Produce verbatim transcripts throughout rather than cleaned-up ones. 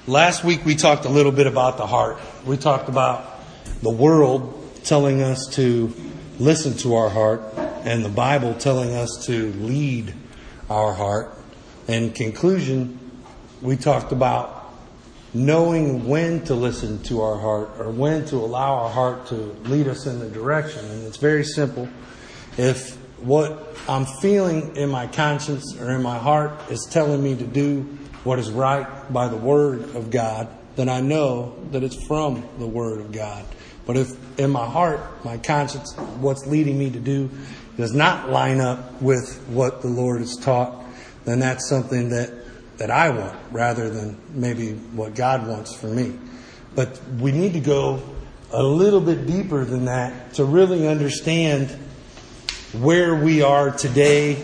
Last week we talked a little bit about the heart. We talked about the world telling us to listen to our heart and the Bible telling us to lead our heart. In conclusion, we talked about knowing when to listen to our heart or when to allow our heart to lead us in the direction. And it's very simple. If what I'm feeling in my conscience or in my heart is telling me to do what is right by the Word of God, then I know that it's from the Word of God. But if in my heart, my conscience, what's leading me to do does not line up with what the Lord has taught, then that's something that, that I want rather than maybe what God wants for me. But we need to go a little bit deeper than that to really understand where we are today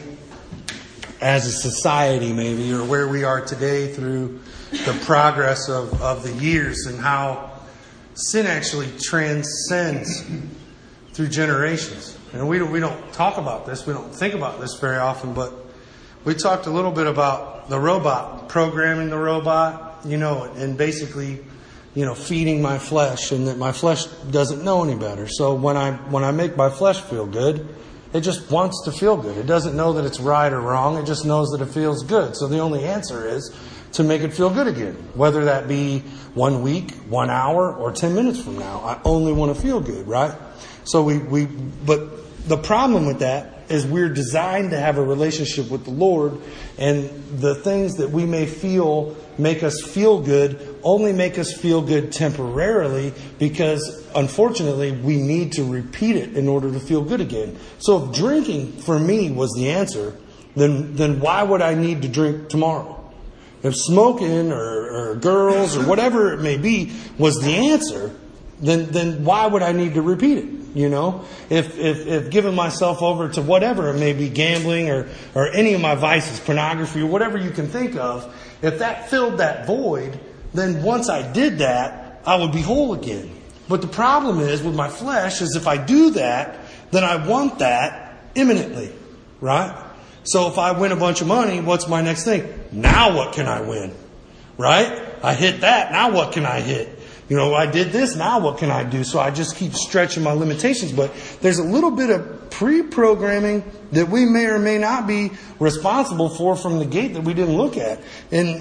as a society maybe, or where we are today through the progress of, of the years and how sin actually transcends through generations. And we don't, we don't talk about this, we don't think about this very often, but we talked a little bit about the robot, programming the robot, you know, and basically, you know, feeding my flesh, and that my flesh doesn't know any better. So when I when I make my flesh feel good, it just wants to feel good. It doesn't know that it's right or wrong. It just knows that it feels good. So the only answer is to make it feel good again. Whether that be one week, one hour, or ten minutes from now. I only want to feel good, right? So we, we but the problem with that is we're designed to have a relationship with the Lord, and the things that we may feel make us feel good only make us feel good temporarily, because unfortunately we need to repeat it in order to feel good again. So if drinking for me was the answer, then then why would I need to drink tomorrow? If smoking or, or girls or whatever it may be was the answer, then then why would I need to repeat it? You know, if, if, if giving myself over to whatever, it may be gambling or, or any of my vices, pornography or whatever you can think of, if that filled that void, then once I did that, I would be whole again. But the problem is with my flesh is if I do that, then I want that imminently, right? So if I win a bunch of money, what's my next thing? Now what can I win? Right? I hit that. Now what can I hit? You know, I did this, now what can I do? So I just keep stretching my limitations. But there's a little bit of pre-programming that we may or may not be responsible for from the gate that we didn't look at. And,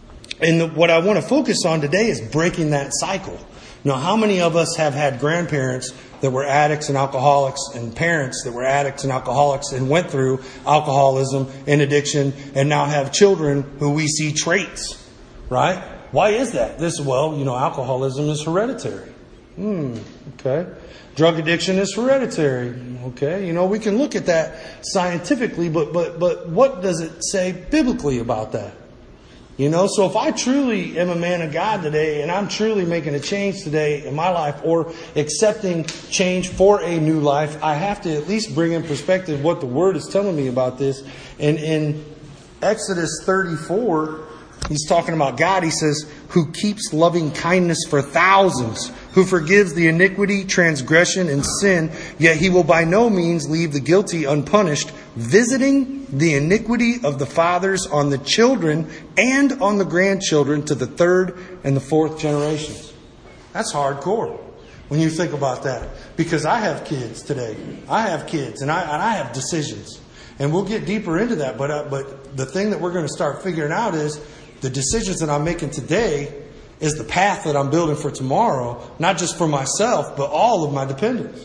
and the, what I want to focus on today is breaking that cycle. Now, how many of us have had grandparents that were addicts and alcoholics, and parents that were addicts and alcoholics and went through alcoholism and addiction, and now have children who we see traits, right? Why is that? This, well, you know, alcoholism is hereditary. Hmm, okay. Drug addiction is hereditary. Okay. You know, we can look at that scientifically, but, but, but what does it say biblically about that? You know, so if I truly am a man of God today and I'm truly making a change today in my life or accepting change for a new life, I have to at least bring in perspective what the Word is telling me about this. And in Exodus thirty-four, he's talking about God. He says, who keeps loving kindness for thousands, who forgives the iniquity, transgression, and sin, yet he will by no means leave the guilty unpunished, visiting the iniquity of the fathers on the children and on the grandchildren to the third and the fourth generations. That's hardcore when you think about that. Because I have kids today. I have kids and I, and I have decisions. And we'll get deeper into that. But, uh, but the thing that we're going to start figuring out is the decisions that I'm making today is the path that I'm building for tomorrow, not just for myself, but all of my dependents.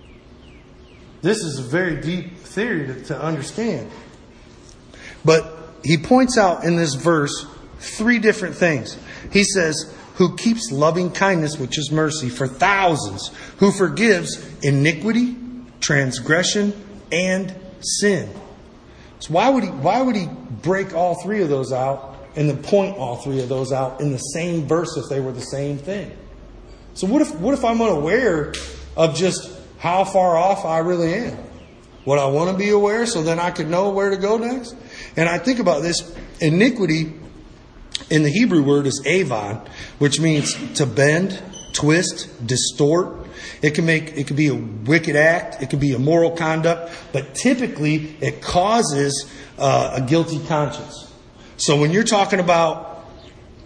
This is a very deep theory to, to understand. But he points out in this verse three different things. He says, who keeps loving kindness, which is mercy, for thousands, who forgives iniquity, transgression, and sin. So why would he, why would he break all three of those out and then point all three of those out in the same verse if they were the same thing? So what if what if I'm unaware of just how far off I really am? Would I want to be aware so then I could know where to go next? And I think about this. Iniquity in the Hebrew word is avon, which means to bend, twist, distort. It can make it can be a wicked act. It can be immoral conduct, but typically it causes uh, a guilty conscience. So when you're talking about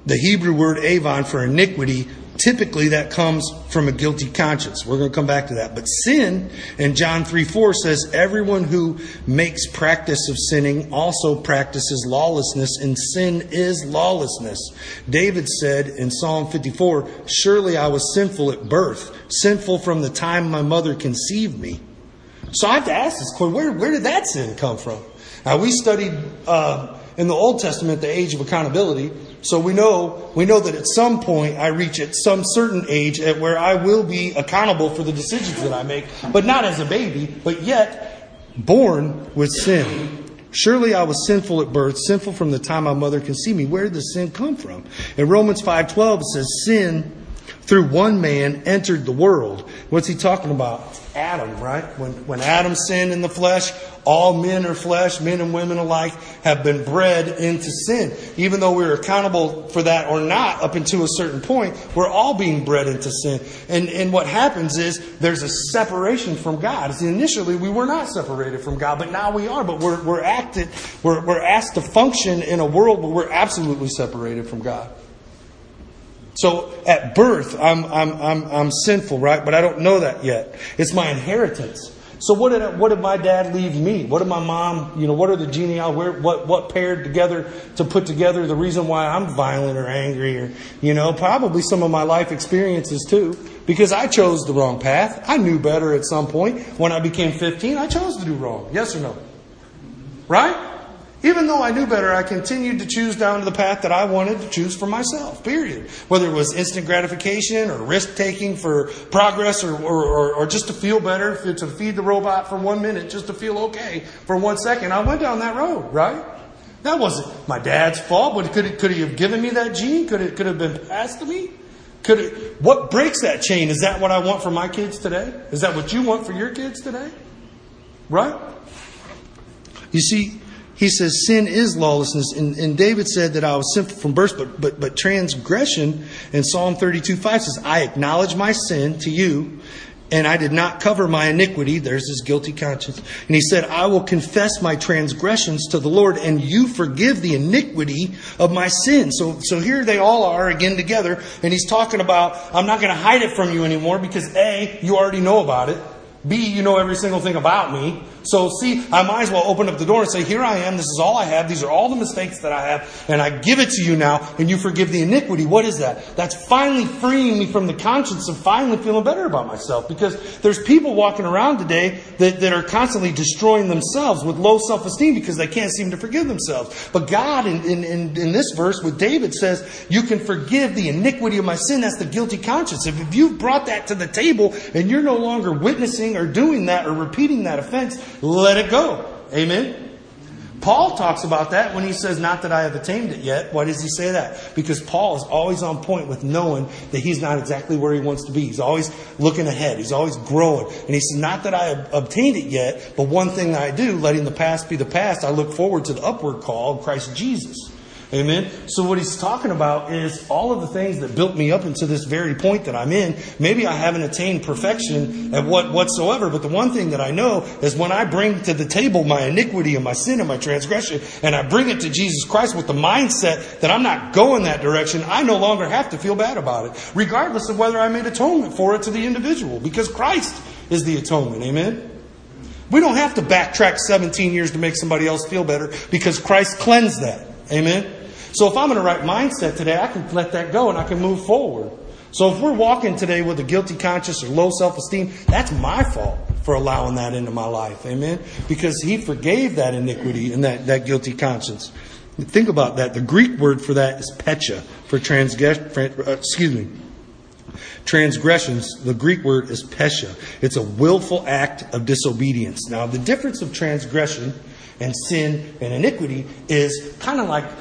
the Hebrew word avon for iniquity, typically that comes from a guilty conscience. We're going to come back to that. But sin, in John three four says, everyone who makes practice of sinning also practices lawlessness, and sin is lawlessness. David said in Psalm fifty-four, surely I was sinful at birth, sinful from the time my mother conceived me. So I have to ask this question, where, where did that sin come from? Now, we studied uh, in the Old Testament the age of accountability. So we know we know that at some point I reach at some certain age at where I will be accountable for the decisions that I make, but not as a baby, but yet born with sin. Surely I was sinful at birth, sinful from the time my mother conceived me. Where did the sin come from? In Romans five twelve it says, sin through one man entered the world. What's he talking about? Adam, right? When when Adam sinned in the flesh, all men are flesh, men and women alike, have been bred into sin. Even though we're accountable for that or not up until a certain point, we're all being bred into sin. And and what happens is there's a separation from God. See, initially we were not separated from God, but now we are. But we're we're acted, we're we're asked to function in a world where we're absolutely separated from God. So at birth, I'm I'm I'm I'm sinful, right? But I don't know that yet. It's my inheritance. So what did I, what did my dad leave me? What did my mom? You know, what are the genealogy? Where what what paired together to put together the reason why I'm violent or angry, or you know, probably some of my life experiences too, because I chose the wrong path. I knew better at some point. When I became fifteen, I chose to do wrong. Yes or no? Right? Even though I knew better, I continued to choose down to the path that I wanted to choose for myself, period. Whether it was instant gratification or risk-taking for progress, or, or, or, or just to feel better, to feed the robot for one minute, just to feel okay for one second, I went down that road, right? That wasn't my dad's fault, but could, it, could he have given me that gene? Could it could have been passed to me? Could it, what breaks that chain? Is that what I want for my kids today? Is that what you want for your kids today? Right? You see, he says sin is lawlessness. And, and David said that I was sinful from birth, but, but, but transgression in Psalm thirty-two five says, I acknowledge my sin to you, and I did not cover my iniquity. There's his guilty conscience. And he said, I will confess my transgressions to the Lord, and you forgive the iniquity of my sin. So, so here they all are again together. And he's talking about, I'm not going to hide it from you anymore because A, you already know about it. B, you know every single thing about me. So C, I might as well open up the door and say, here I am. This is all I have. These are all the mistakes that I have. And I give it to you now. And you forgive the iniquity. What is that? That's finally freeing me from the conscience of finally feeling better about myself. Because there's people walking around today that, that are constantly destroying themselves with low self-esteem because they can't seem to forgive themselves. But God, in, in, in, in this verse with David, says, you can forgive the iniquity of my sin. That's the guilty conscience. If, if you've brought that to the table and you're no longer witnessing or doing that or repeating that offense, let it go. Amen. Paul talks about that when he says, not that I have attained it yet. Why does he say that? Because Paul is always on point with knowing that he's not exactly where he wants to be. He's always looking ahead. He's always growing. And he says, not that I have obtained it yet, but one thing that I do, letting the past be the past, I look forward to the upward call of Christ Jesus. Amen. So what he's talking about is all of the things that built me up into this very point that I'm in. Maybe I haven't attained perfection at what whatsoever, but the one thing that I know is when I bring to the table my iniquity and my sin and my transgression, and I bring it to Jesus Christ with the mindset that I'm not going that direction, I no longer have to feel bad about it, regardless of whether I made atonement for it to the individual, because Christ is the atonement. Amen. We don't have to backtrack seventeen years to make somebody else feel better because Christ cleansed that. Amen. So if I'm in the right mindset today, I can let that go and I can move forward. So if we're walking today with a guilty conscience or low self-esteem, that's my fault for allowing that into my life. Amen. Because he forgave that iniquity and that, that guilty conscience. Think about that. The Greek word for that is pecha, for transgression. Excuse me. Transgressions, the Greek word is pesha. It's a willful act of disobedience. Now, the difference of transgression and sin and iniquity is kind of like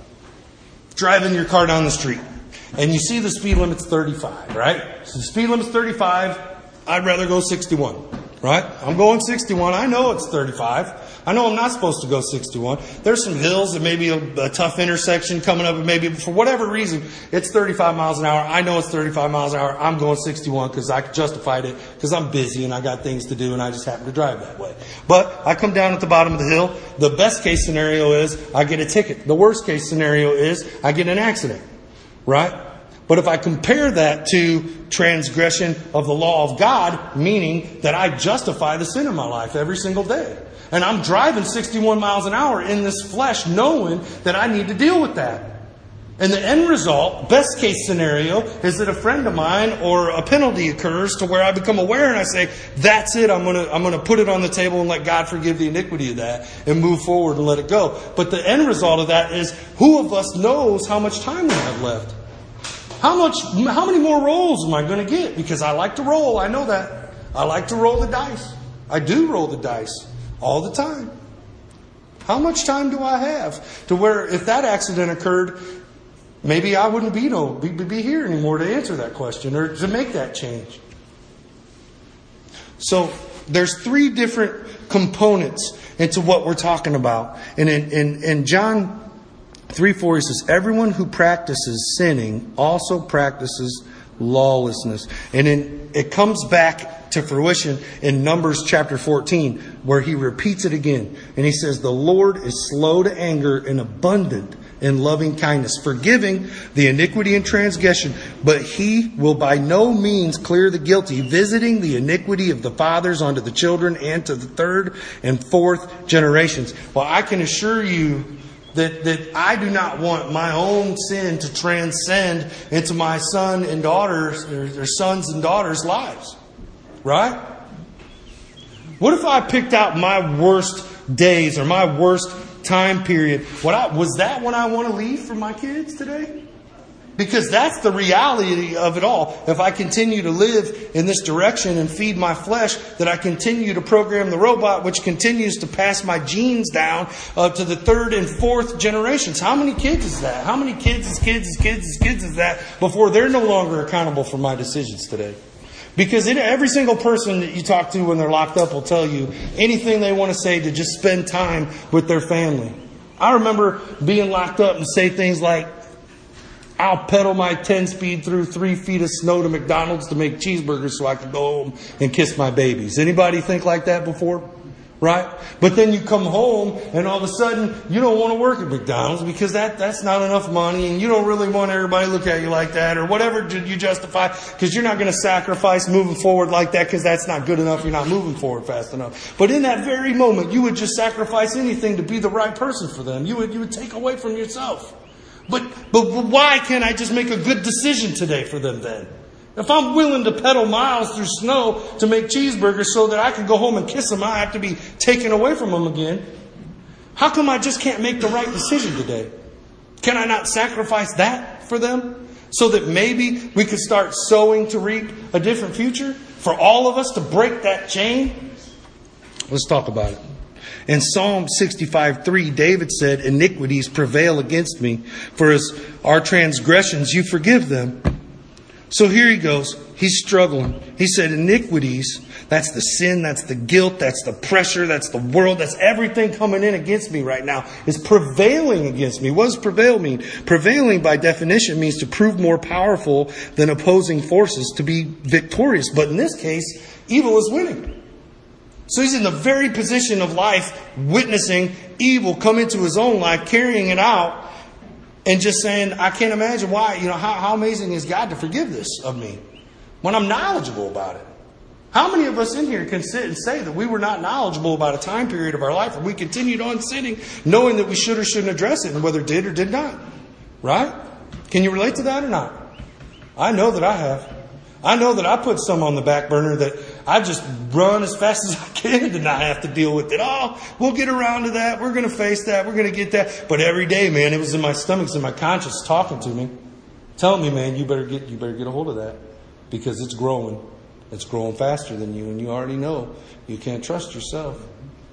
driving your car down the street and you see the speed limit's thirty-five, right? So the speed limit's thirty-five. I'd rather go sixty-one, right? I'm going sixty-one. I know it's thirty-five. I know I'm not supposed to go sixty-one. There's some hills and maybe a, a tough intersection coming up, and maybe for whatever reason, it's thirty-five miles an hour. I know it's thirty-five miles an hour. I'm going sixty-one because I justified it because I'm busy and I got things to do and I just happen to drive that way. But I come down at the bottom of the hill. The best case scenario is I get a ticket. The worst case scenario is I get an accident. Right? But if I compare that to transgression of the law of God, meaning that I justify the sin in my life every single day. And I'm driving sixty-one miles an hour in this flesh knowing that I need to deal with that. And the end result, best case scenario, is that a friend of mine or a penalty occurs to where I become aware and I say, that's it, I'm going to I'm going to put it on the table and let God forgive the iniquity of that and move forward and let it go. But the end result of that is, who of us knows how much time we have left? How much? How many more rolls am I going to get? Because I like to roll, I know that. I like to roll the dice. I do roll the dice all the time. How much time do I have to where if that accident occurred, maybe I wouldn't be no be, be here anymore to answer that question or to make that change. So there's three different components into what we're talking about. And in, in, in John three four, he says, everyone who practices sinning also practices lawlessness. And then it comes back to fruition in Numbers chapter fourteen, where he repeats it again. And he says, the Lord is slow to anger and abundant in loving kindness, forgiving the iniquity and transgression, but he will by no means clear the guilty, visiting the iniquity of the fathers onto the children and to the third and fourth generations. Well, I can assure you that, that I do not want my own sin to transcend into my son and daughters, or, or sons and daughters' lives. Right? What if I picked out my worst days or my worst time period? What I, was that when I want to leave for my kids today? Because that's the reality of it all. If I continue to live in this direction and feed my flesh, that I continue to program the robot, which continues to pass my genes down uh, to the third and fourth generations. How many kids is that? How many kids is kids is kids is kids is that before they're no longer accountable for my decisions today? Because it, every single person that you talk to when they're locked up will tell you anything they want to say to just spend time with their family. I remember being locked up and say things like, I'll pedal my ten-speed through three feet of snow to McDonald's to make cheeseburgers so I can go home and kiss my babies. Anybody think like that before? Right? But then you come home and all of a sudden you don't want to work at McDonald's because that, that's not enough money and you don't really want everybody to look at you like that or whatever you justify because you're not going to sacrifice moving forward like that because that's not good enough. You're not moving forward fast enough. But in that very moment, you would just sacrifice anything to be the right person for them. You would, you would take away from yourself. But, but why can't I just make a good decision today for them then? If I'm willing to pedal miles through snow to make cheeseburgers so that I can go home and kiss them, I have to be taken away from them again. How come I just can't make the right decision today? Can I not sacrifice that for them? So that maybe we could start sowing to reap a different future? For all of us to break that chain? Let's talk about it. In Psalm sixty-five three, David said, iniquities prevail against me, for as our transgressions you forgive them. So here he goes. He's struggling. He said iniquities, that's the sin, that's the guilt, that's the pressure, that's the world, that's everything coming in against me right now is prevailing against me. What does prevail mean? Prevailing by definition means to prove more powerful than opposing forces, to be victorious. But in this case, evil is winning. So he's in the very position of life witnessing evil come into his own life, carrying it out. And just saying, I can't imagine why, you know, how, how amazing is God to forgive this of me when I'm knowledgeable about it? How many of us in here can sit and say that we were not knowledgeable about a time period of our life and we continued on sinning knowing that we should or shouldn't address it and whether it did or did not? Right? Can you relate to that or not? I know that I have. I know that I put some on the back burner that I just run as fast as I can to not have to deal with it. Oh, we'll get around to that. We're going to face that. We're going to get that. But every day, man, it was in my stomach, it's in my conscience talking to me, telling me, man, you better get you better get a hold of that because it's growing. It's growing faster than you, and you already know you can't trust yourself.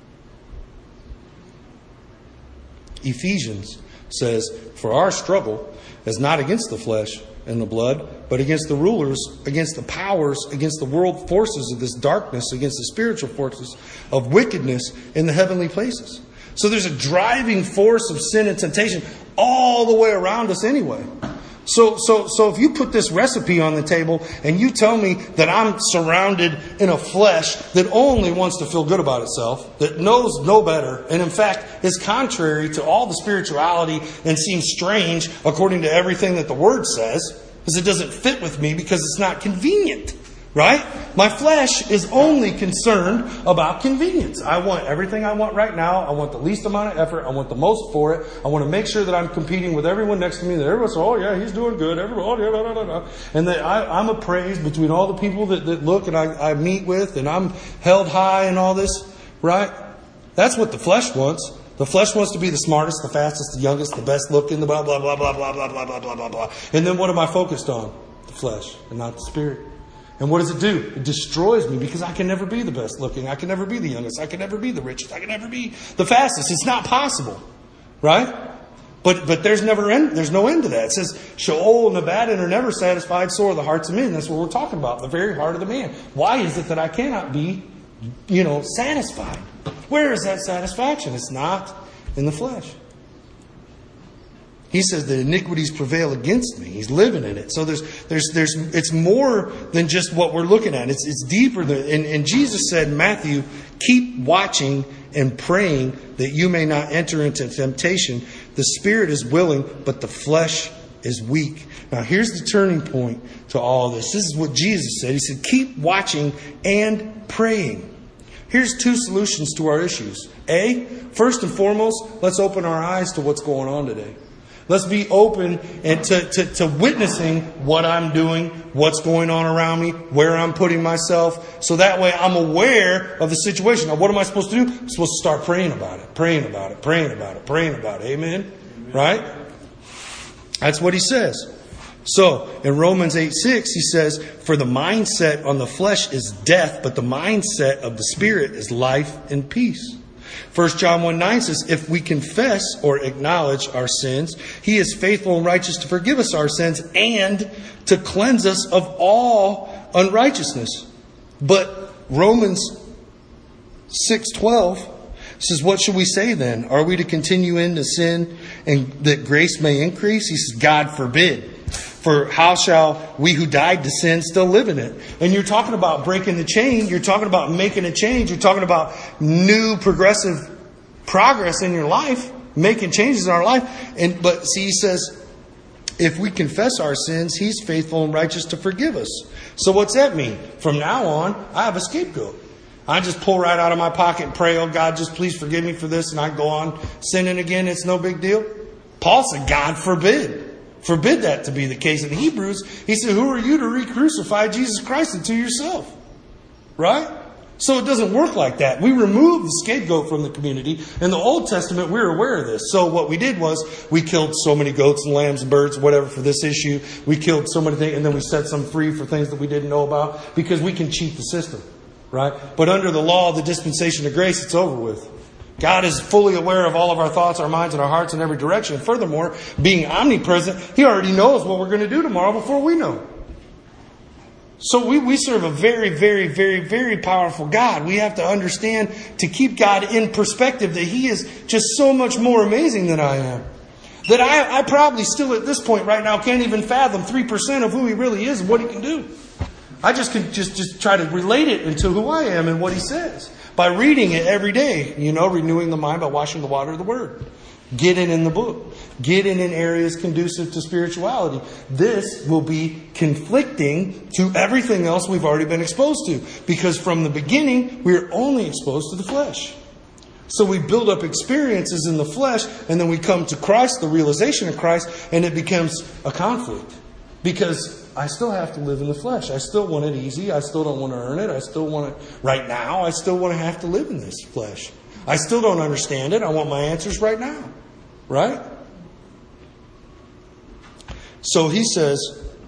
Ephesians says, for our struggle is not against the flesh and the blood, but against the rulers, against the powers, against the world forces of this darkness, against the spiritual forces of wickedness in the heavenly places. So there's a driving force of sin and temptation all the way around us anyway. So, so, so if you put this recipe on the table and you tell me that I'm surrounded in a flesh that only wants to feel good about itself, that knows no better, and in fact is contrary to all the spirituality and seems strange according to everything that the Word says, because it doesn't fit with me because it's not convenient. Right? My flesh is only concerned about convenience. I want everything I want right now. I want the least amount of effort. I want the most for it. I want to make sure that I'm competing with everyone next to me. That everyone says, oh yeah, he's doing good. Everyone, oh, yeah, da, da, da, da. And that I, I'm appraised between all the people that, that look and I, I meet with, and I'm held high and all this. Right? That's what the flesh wants. The flesh wants to be the smartest, the fastest, the youngest, the best looking, the blah, blah, blah, blah, blah, blah, blah, blah, blah, blah, blah. And then what am I focused on? The flesh and not the Spirit. And what does it do? It destroys me because I can never be the best looking. I can never be the youngest. I can never be the richest. I can never be the fastest. It's not possible. Right? But but there's never end, there's no end to that. It says, Sheol and Abaddon are never satisfied, so are the hearts of men. That's what we're talking about, the very heart of the man. Why is it that I cannot be, you know, satisfied? Where is that satisfaction? It's not in the flesh. He says that iniquities prevail against me. He's living in it. So there's, there's, there's, it's more than just what we're looking at. It's, it's deeper than, and, and Jesus said in Matthew, keep watching and praying that you may not enter into temptation. The spirit is willing, but the flesh is weak. Now here's the turning point to all this. This is what Jesus said. He said, keep watching and praying. Here's two solutions to our issues. A, first and foremost, let's open our eyes to what's going on today. Let's be open and to, to, to witnessing what I'm doing, what's going on around me, where I'm putting myself. So that way I'm aware of the situation. Now, what am I supposed to do? I'm supposed to start praying about it, praying about it, praying about it, praying about it. Amen? Amen. Right? That's what he says. So, in Romans eight six, he says, for the mindset on the flesh is death, but the mindset of the Spirit is life and peace. First John one nine says, if we confess or acknowledge our sins, He is faithful and righteous to forgive us our sins and to cleanse us of all unrighteousness. But Romans six twelve says, what should we say then? Are we to continue into sin and that grace may increase? He says, God forbid. For how shall we who died to sin still live in it? And you're talking about breaking the chain. You're talking about making a change. You're talking about new progressive progress in your life, making changes in our life. And but see, he says, if we confess our sins, He's faithful and righteous to forgive us. So what's that mean? From now on, I have a scapegoat. I just pull right out of my pocket and pray, oh God, just please forgive me for this. And I go on sinning again. It's no big deal. Paul said, God forbid. Forbid that to be the case. In Hebrews, he said, who are you to re-crucify Jesus Christ unto yourself? Right? So it doesn't work like that. We removed the scapegoat from the community. In the Old Testament, we were aware of this. So what we did was we killed so many goats and lambs and birds, whatever, for this issue. We killed so many things, and then we set some free for things that we didn't know about because we can cheat the system. Right? But under the law of the dispensation of grace, it's over with. God is fully aware of all of our thoughts, our minds, and our hearts in every direction. And furthermore, being omnipresent, He already knows what we're going to do tomorrow before we know. So we, we serve a very, very, very, very powerful God. We have to understand to keep God in perspective that He is just so much more amazing than I am. That I, I probably still at this point right now can't even fathom three percent of who He really is and what He can do. I just can just, just try to relate it into who I am and what He says. By reading it every day, you know, renewing the mind by washing the water of the Word. Getting in the book. Getting in areas conducive to spirituality. This will be conflicting to everything else we've already been exposed to. Because from the beginning, we're only exposed to the flesh. So we build up experiences in the flesh, and then we come to Christ, the realization of Christ, and it becomes a conflict. Because I still have to live in the flesh. I still want it easy. I still don't want to earn it. I still want it right now. I still want to have to live in this flesh. I still don't understand it. I want my answers right now. Right? So he says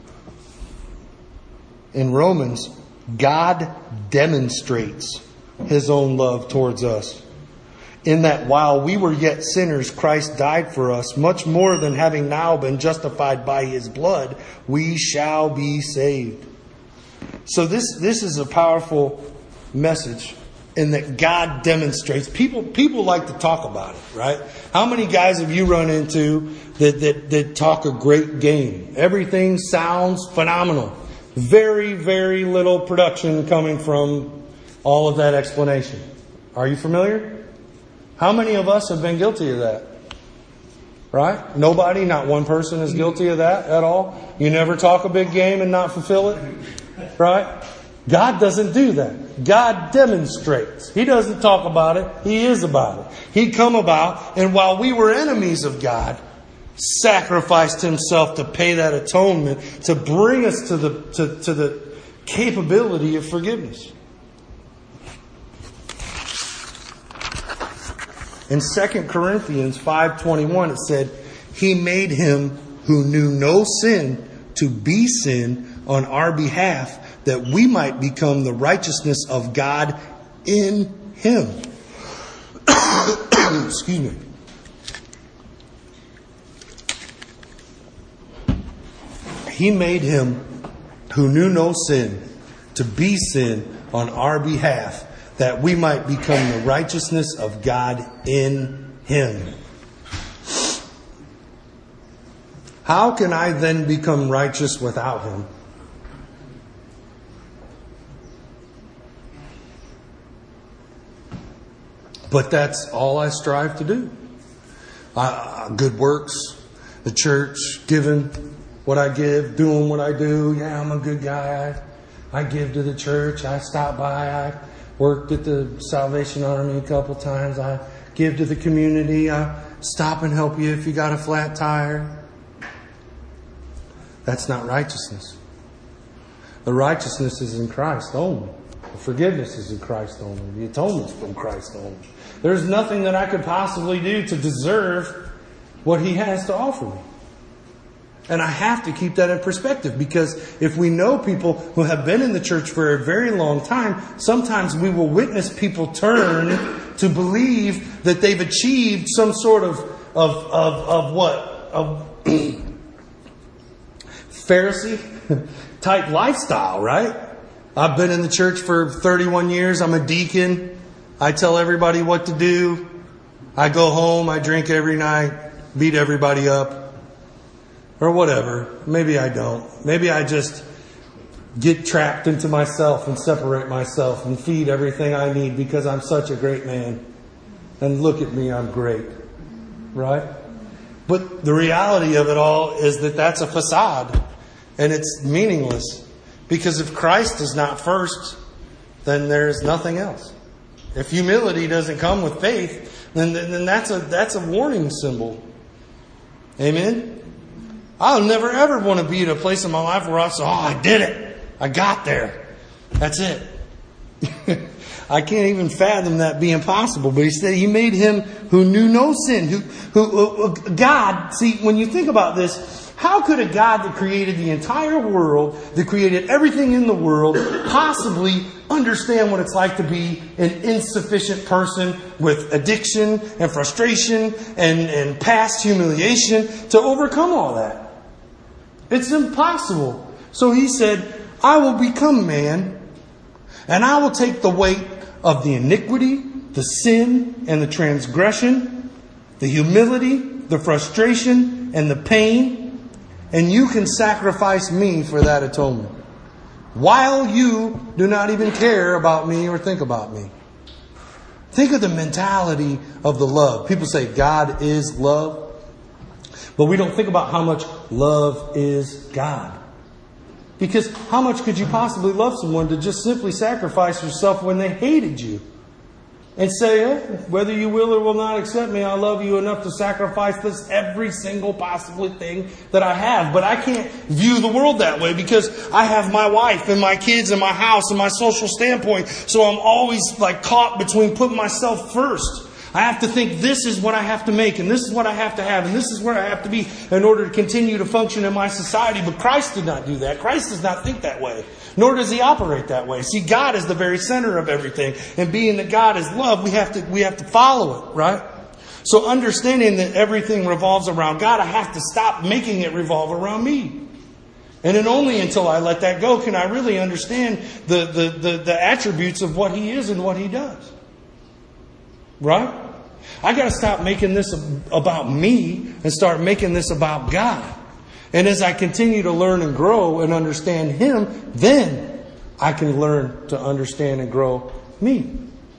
in Romans, God demonstrates His own love towards us. In that while we were yet sinners, Christ died for us. Much more than having now been justified by His blood, we shall be saved. So this, this is a powerful message and that God demonstrates. People people like to talk about it, right? How many guys have you run into that, that, that talk a great game? Everything sounds phenomenal. Very, very little production coming from all of that explanation. Are you familiar? How many of us have been guilty of that? Right? Nobody, not one person is guilty of that at all. You never talk a big game and not fulfill it. Right? God doesn't do that. God demonstrates. He doesn't talk about it. He is about it. He come about, and while we were enemies of God, sacrificed Himself to pay that atonement, to bring us to the to, to the capability of forgiveness. In Second Corinthians five twenty-one, it said, He made Him who knew no sin to be sin on our behalf, that we might become the righteousness of God in Him. Excuse me. He made Him who knew no sin to be sin on our behalf, that we might become the righteousness of God in Him. How can I then become righteous without Him? But that's all I strive to do. Uh, good works, the church, giving what I give, doing what I do. Yeah, I'm a good guy. I, I give to the church. I stop by. I worked at the Salvation Army a couple times. I give to the community. I stop and help you if you got a flat tire. That's not righteousness. The righteousness is in Christ only. The forgiveness is in Christ only. The atonement is from Christ only. There's nothing that I could possibly do to deserve what He has to offer me. And I have to keep that in perspective, because if we know people who have been in the church for a very long time, sometimes we will witness people turn to believe that they've achieved some sort of of of, of what? Of Pharisee type lifestyle, right? I've been in the church for thirty-one years. I'm a deacon. I tell everybody what to do. I go home. I drink every night. Beat everybody up. Or whatever. Maybe I don't. Maybe I just get trapped into myself and separate myself and feed everything I need because I'm such a great man. And look at me, I'm great. Right? But the reality of it all is that that's a facade. And it's meaningless. Because if Christ is not first, then there's nothing else. If humility doesn't come with faith, then, then that's a that's a warning symbol. Amen? I'll never ever want to be in a place in my life where I say, oh, I did it. I got there. That's it. I can't even fathom that being possible. But He said He made Him who knew no sin. Who, who, who God, see, when you think about this, how could a God that created the entire world, that created everything in the world, possibly understand what it's like to be an insufficient person with addiction and frustration and, and past humiliation to overcome all that? It's impossible. So He said, I will become man, and I will take the weight of the iniquity, the sin, and the transgression, the humility, the frustration, and the pain. And you can sacrifice me for that atonement, while you do not even care about me or think about me. Think of the mentality of the love. People say God is love. But we don't think about how much love is God. Because how much could you possibly love someone to just simply sacrifice yourself when they hated you? And say, eh, whether you will or will not accept me, I love you enough to sacrifice this every single possible thing that I have. But I can't view the world that way because I have my wife and my kids and my house and my social standpoint. So I'm always like caught between putting myself first. I have to think this is what I have to make and this is what I have to have and this is where I have to be in order to continue to function in my society. But Christ did not do that. Christ does not think that way. Nor does He operate that way. See, God is the very center of everything. And being that God is love, we have to we have to follow it, right? So understanding that everything revolves around God, I have to stop making it revolve around me. And then only until I let that go can I really understand the, the, the, the attributes of what He is and what He does. Right? I got to stop making this about me and start making this about God. And as I continue to learn and grow and understand Him, then I can learn to understand and grow me.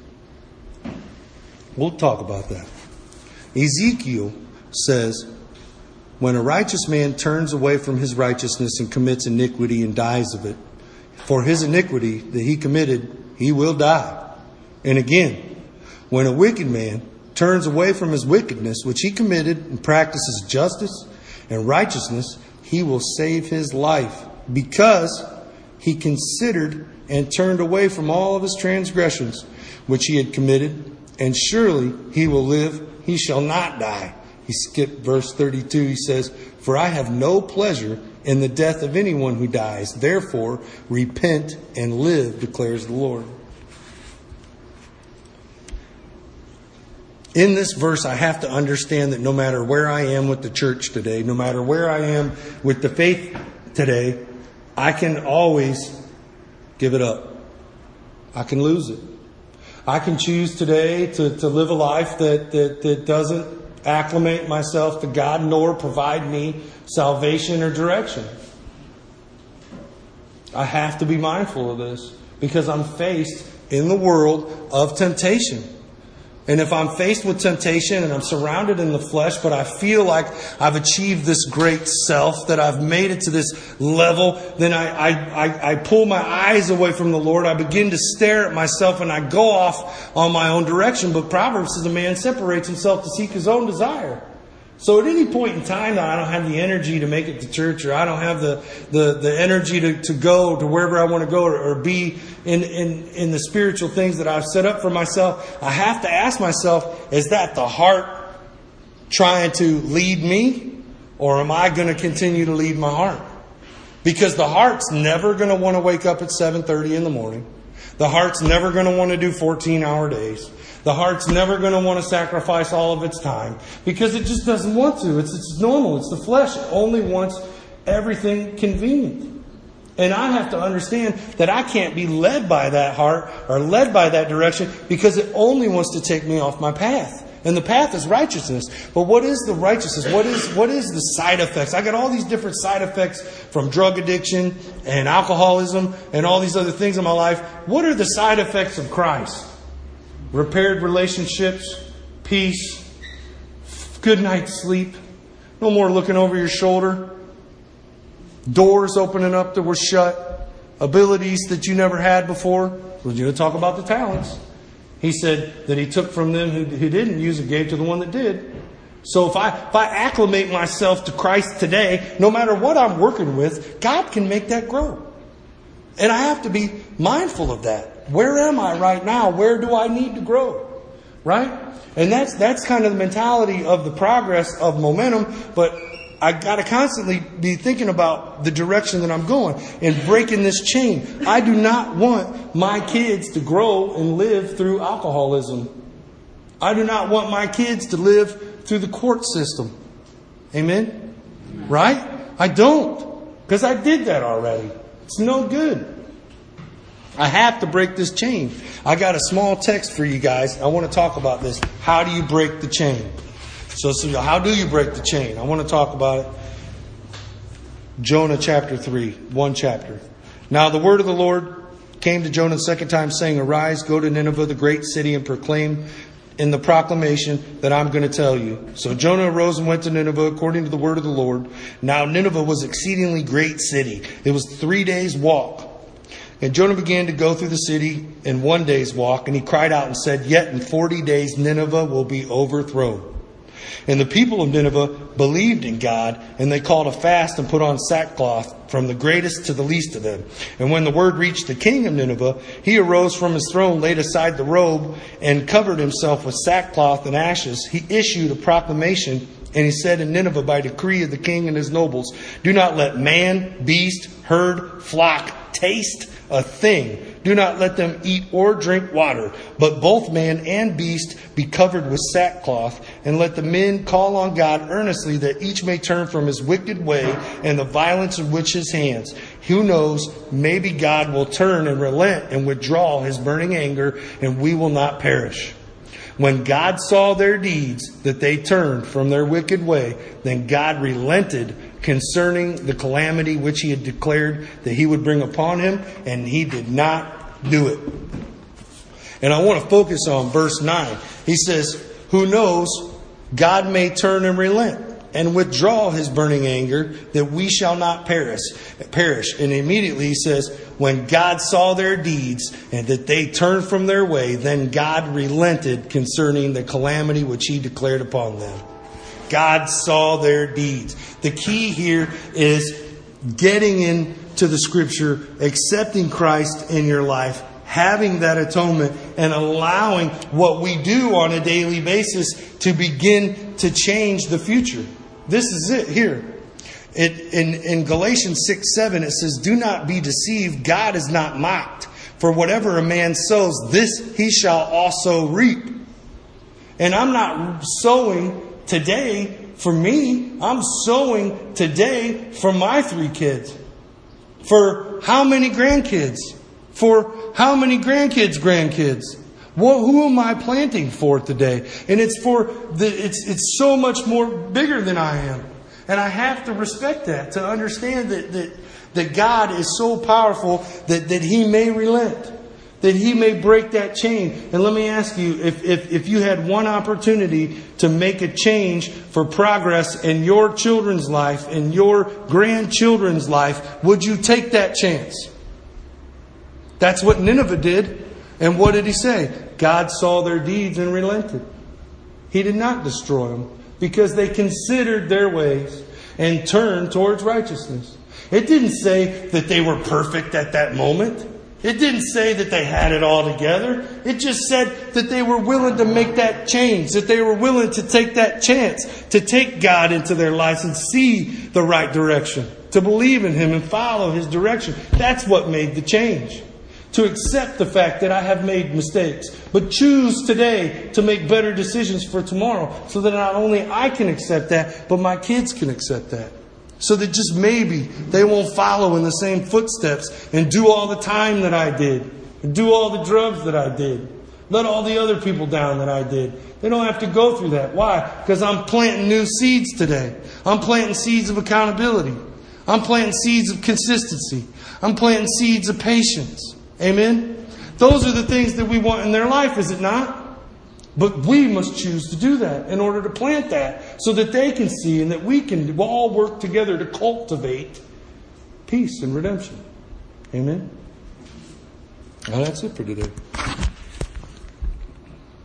We'll talk about that. Ezekiel says, when a righteous man turns away from his righteousness and commits iniquity and dies of it, for his iniquity that he committed, he will die. And again, when a wicked man turns away from his wickedness, which he committed, and practices justice and righteousness, he will save his life, because he considered and turned away from all of his transgressions, which he had committed, and surely he will live, he shall not die. He skipped verse thirty-two. He says, for I have no pleasure in the death of anyone who dies. Therefore, repent and live, declares the Lord. In this verse, I have to understand that no matter where I am with the church today, no matter where I am with the faith today, I can always give it up. I can lose it. I can choose today to, to live a life that, that, that doesn't acclimate myself to God nor provide me salvation or direction. I have to be mindful of this because I'm faced in the world of temptation. And if I'm faced with temptation and I'm surrounded in the flesh, but I feel like I've achieved this great self, that I've made it to this level, then I, I, I, I pull my eyes away from the Lord. I begin to stare at myself and I go off on my own direction. But Proverbs says a man separates himself to seek his own desire. So at any point in time that I don't have the energy to make it to church, or I don't have the, the, the energy to, to go to wherever I want to go, or, or be in, in, in the spiritual things that I've set up for myself, I have to ask myself, is that the heart trying to lead me? Or am I going to continue to lead my heart? Because the heart's never going to want to wake up at seven thirty in the morning. The heart's never going to want to do fourteen hour days. The heart's never going to want to sacrifice all of its time because it just doesn't want to. It's, it's normal. It's the flesh. It only wants everything convenient. And I have to understand that I can't be led by that heart or led by that direction because it only wants to take me off my path. And the path is righteousness. But what is the righteousness? What is what is the side effects? I got all these different side effects from drug addiction and alcoholism and all these other things in my life. What are the side effects of Christ? Repaired relationships, peace, good night's sleep, no more looking over your shoulder, doors opening up that were shut, abilities that you never had before. We're going to talk about the talents. He said that He took from them who, who didn't use it, gave to the one that did. So if I, if I acclimate myself to Christ today, no matter what I'm working with, God can make that grow. And I have to be mindful of that. Where am I right now? Where do I need to grow? Right? And that's that's kind of the mentality of the progress of momentum. But I got to constantly be thinking about the direction that I'm going and breaking this chain. I do not want my kids to grow and live through alcoholism. I do not want my kids to live through the court system. Amen? Right? I don't. Because I did that already. It's no good. I have to break this chain. I got a small text for you guys. I want to talk about this. How do you break the chain? So, so how do you break the chain? I want to talk about it. Jonah chapter three, one chapter. Now the word of the Lord came to Jonah the second time, saying, arise, go to Nineveh, the great city, and proclaim in the proclamation that I'm going to tell you. So Jonah arose and went to Nineveh according to the word of the Lord. Now Nineveh was an exceedingly great city. It was three days' walk. And Jonah began to go through the city in one day's walk, and he cried out and said, yet in forty days Nineveh will be overthrown. And the people of Nineveh believed in God, and they called a fast and put on sackcloth from the greatest to the least of them. And when the word reached the king of Nineveh, he arose from his throne, laid aside the robe, and covered himself with sackcloth and ashes. He issued a proclamation And he said in Nineveh by decree of the king and his nobles, do not let man, beast, herd, flock taste a thing. Do not let them eat or drink water, but both man and beast be covered with sackcloth, and let the men call on God earnestly that each may turn from his wicked way and the violence of which his hands. Who knows, maybe God will turn and relent and withdraw his burning anger, and we will not perish. When God saw their deeds, that they turned from their wicked way, then God relented concerning the calamity which he had declared that he would bring upon him, and he did not do it. And I want to focus on verse nine. He says, who knows, God may turn and relent and withdraw his burning anger, that we shall not perish. Perish. And immediately he says, when God saw their deeds and that they turned from their way, then God relented concerning the calamity which he declared upon them. God saw their deeds. The key here is getting into the Scripture, accepting Christ in your life, having that atonement, and allowing what we do on a daily basis to begin to change the future. This is it here. It, in, in Galatians six seven, it says, do not be deceived. God is not mocked. For whatever a man sows, this he shall also reap. And I'm not sowing today for me. I'm sowing today for my three kids. For how many grandkids? For how many grandkids' grandkids? Well, who am I planting for today? And it's for the, it's it's so much more bigger than I am. And I have to respect that, to understand that that, that God is so powerful that, that He may relent, that He may break that chain. And let me ask you, if, if, if you had one opportunity to make a change for progress in your children's life, in your grandchildren's life, would you take that chance? That's what Nineveh did. And what did he say? God saw their deeds and relented. He did not destroy them because they considered their ways and turned towards righteousness. It didn't say that they were perfect at that moment. It didn't say that they had it all together. It just said that they were willing to make that change, that they were willing to take that chance, to take God into their lives and see the right direction, to believe in Him and follow His direction. That's what made the change. To accept the fact that I have made mistakes, but choose today to make better decisions for tomorrow, so that not only I can accept that, but my kids can accept that. So that just maybe they won't follow in the same footsteps and do all the time that I did, and do all the drugs that I did, let all the other people down that I did. They don't have to go through that. Why? Because I'm planting new seeds today. I'm planting seeds of accountability. I'm planting seeds of consistency. I'm planting seeds of patience. Amen? Those are the things that we want in their life, is it not? But we must choose to do that in order to plant that so that they can see and that we can all work together to cultivate peace and redemption. Amen? Well, that's it for today.